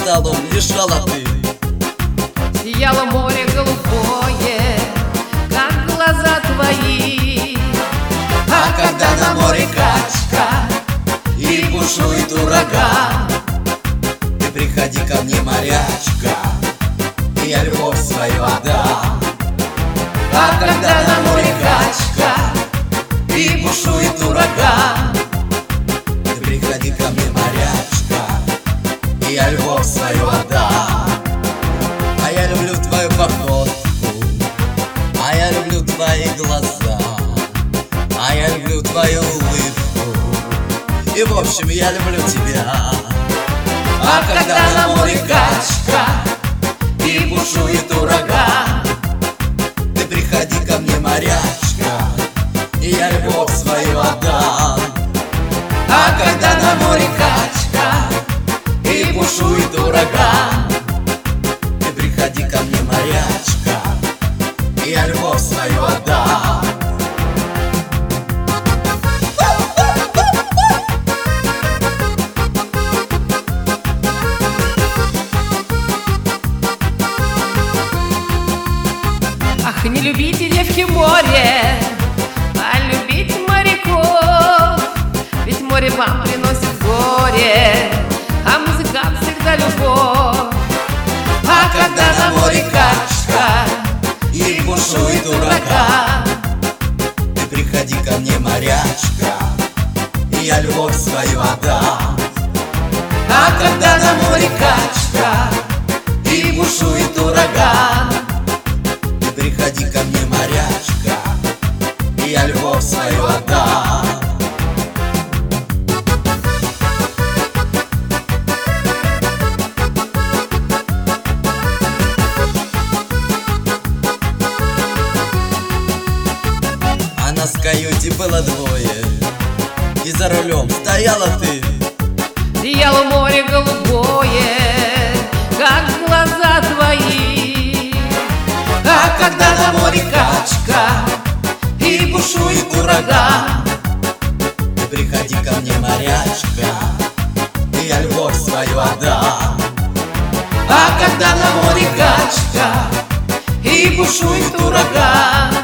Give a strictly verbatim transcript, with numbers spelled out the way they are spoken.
столом лежала ты. Сияло море голубое, как глаза твои. А когда на море качка и бушует ураган, ты приходи ко мне, морячка, и я любовь свою отдам. А когда на море качка и бушует ураган, ты приходи ко мне, морячка, и я любовь свою отдам. А я люблю твою походку, а я люблю твои глаза, а я люблю твою улыбку, и в общем я люблю тебя. А когда на море качка и бушует ураган, ты приходи ко мне, морячка, и я любовь свою отдам. А когда на море качка и бушует ураган, ты приходи ко мне, морячка, и я любовь свою отдам. Ах, не любите, девки, море, а любить моряков. Ведь море вам приносит горе, а музыкант всегда любовь. А когда на море качка и бушует ураган, ты приходи ко мне, морячка, и я любовь свою отдам. А когда на море качка и бушует ураган, ты приходи ко мне, морячка, и я любовь свою отдам. А нас в каюте было двое, и за рулем стояла ты. Сияло море голубое, как глаза твои. А когда на море качка и бушует ураган, ты приходи ко мне, морячка, и я любовь свою отдам. А когда на море качка и бушует ураган,